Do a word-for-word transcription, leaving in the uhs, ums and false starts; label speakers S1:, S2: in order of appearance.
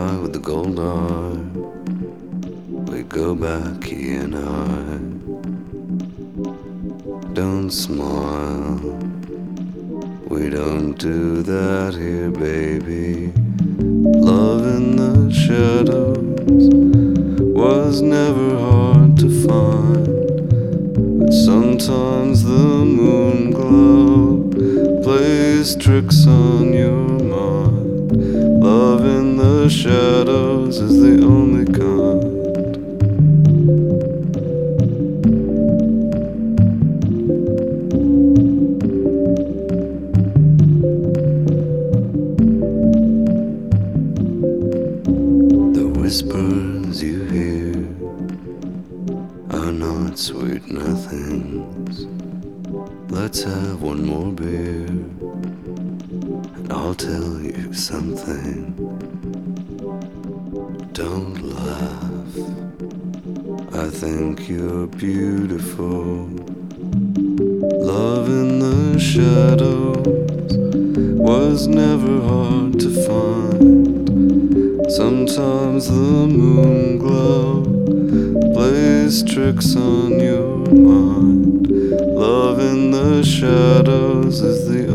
S1: guy with the gold arm. We go back, he and I. Don't smile, we don't do that here, baby. Love in the shadows was never hard to find, but sometimes the moon glow plays tricks on your mind. Love in the shadows is the only kind. The whispers you hear are not sweet nothings. Let's have one more beer, and I'll tell you something. Don't laugh, I think you're beautiful. Love in the shadows was never hard to find. Sometimes the moon glow plays tricks on your mind. Love in the shadows is the